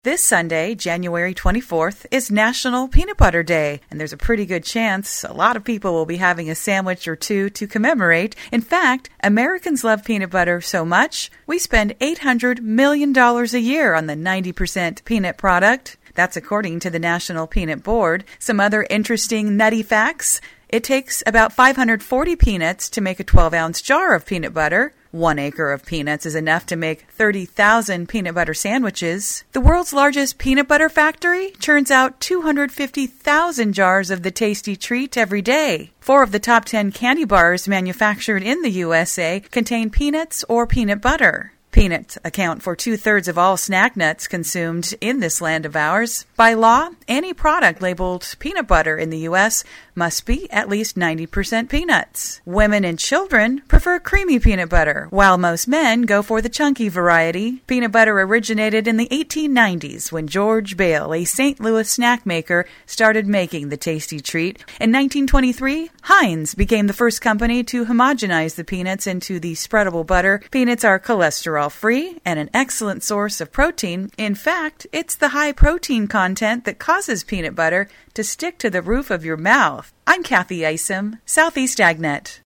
This Sunday, January 24th, is National Peanut Butter Day, and there's a pretty good chance a lot of people will be having a sandwich or two to commemorate. In fact, Americans love peanut butter so much, we spend $800 million a year on the 90% peanut product. That's according to the National Peanut Board. Some other interesting nutty facts. It takes about 540 peanuts to make a 12-ounce jar of peanut butter. 1 acre of peanuts is enough to make 30,000 peanut butter sandwiches. The world's largest peanut butter factory churns out 250,000 jars of the tasty treat every day. 4 of the top 10 candy bars manufactured in the USA contain peanuts or peanut butter. Peanuts account for 2/3 of all snack nuts consumed in this land of ours. By law, any product labeled peanut butter in the U.S. must be at least 90% peanuts. Women and children prefer creamy peanut butter, while most men go for the chunky variety. Peanut butter originated in the 1890s when George Bale, a St. Louis snack maker, started making the tasty treat. In 1923, Heinz became the first company to homogenize the peanuts into the spreadable butter. Peanuts are cholesterol-free and an excellent source of protein. In fact, it's the high protein content that causes peanut butter to stick to the roof of your mouth. I'm Kathy Isom, Southeast AgNet.